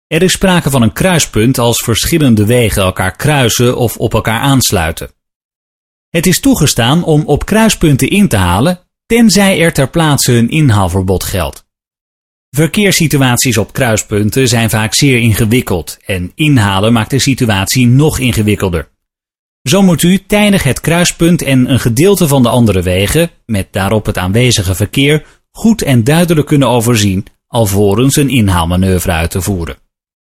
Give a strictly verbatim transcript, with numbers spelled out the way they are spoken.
Er is sprake van een kruispunt als verschillende wegen elkaar kruisen of op elkaar aansluiten. Het is toegestaan om op kruispunten in te halen, tenzij er ter plaatse een inhaalverbod geldt. Verkeerssituaties op kruispunten zijn vaak zeer ingewikkeld en inhalen maakt de situatie nog ingewikkelder. Zo moet u tijdig het kruispunt en een gedeelte van de andere wegen, met daarop het aanwezige verkeer, goed en duidelijk kunnen overzien, alvorens een inhaalmanoeuvre uit te voeren.